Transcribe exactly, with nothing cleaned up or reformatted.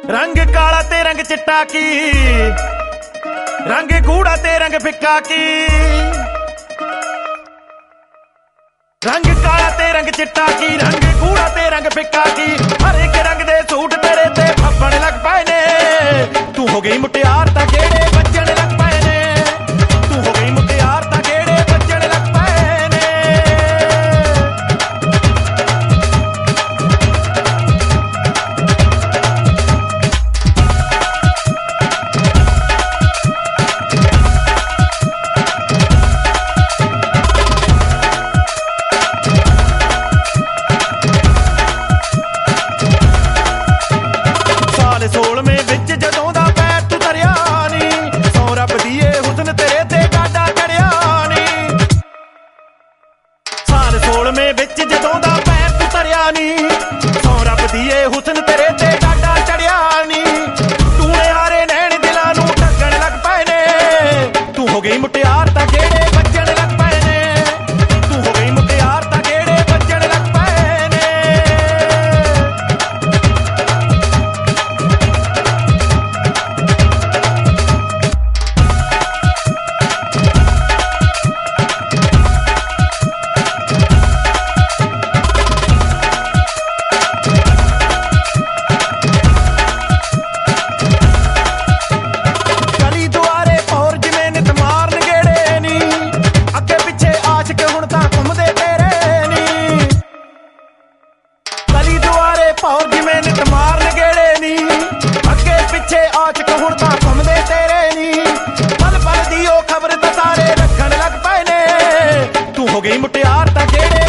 रंग काला ते रंग चिट्टा की, रंग गूढ़ा ते रंग फिक्का की। रंग काला ते रंग चिट्टा की, रंग गूढ़ा ते रंग फिक्का की। हर एक रंग दे सूट तेरे ते फब्बण लग पाए ने। तू हो गई मुटियार तां गेड़े बजण लग पाए ने। तू हो गई मुटियार तां गेड़े बजण लग पाए ने। सोलਵੇਂ ਵਿੱਚ ਜਦੋਂ ਦਾ ਪੈਰ ਤੂੰ ਧਰਿਆ ਨੀ, ਸੌ ਰੱਬ ਦੀਏ ਹੁਸਨ ਤੇਰੇ ਤੇ ਡਾਡਾ ਚੜਿਆ ਨੀ। ਸਾਲ ਸੋਲਵੇਂ ਵਿੱਚ ਜਦੋਂ ਦਾ ਪੈਰ ਤੂੰ ਧਰਿਆ ਨੀ, ਸੌ ਰੱਬ ਦੀਏ ਹੁਸਨ ਤੇਰੇ ਤੇ ਡਾਡਾ ਚੜਿਆ ਨੀ। ਟੂਣੇ ਹਾਰੇ ਨੈਣ ਦਿਲਾਂ ਨੂੰ ਠੱਗਣ ਲੱਗ ਪਏ ਨੇ। ਤੂੰ ਹੋ ਗਈ ਮੁਟਿਆਰ ਤਾਂ ਗੇੜੇ ਵੱਜਣ ਲੱਗ ਪਏ ਨੇ। ਤੂੰ ਹੋ ਗਈ ਮੁਟਿਆਰ ਤਾਂ ਗੇੜੇ ਵੱਜਣ ਲੱਗ ਪਏ ਨੇ। और जिवें नित मारन गेड़े नी, अगे पिछे आचक हुण तां घुमदे तेरे नी। पल पल दी ओ खबर तां सारे रखण लग पए ने। तू हो गई मुटियार तां गेड़े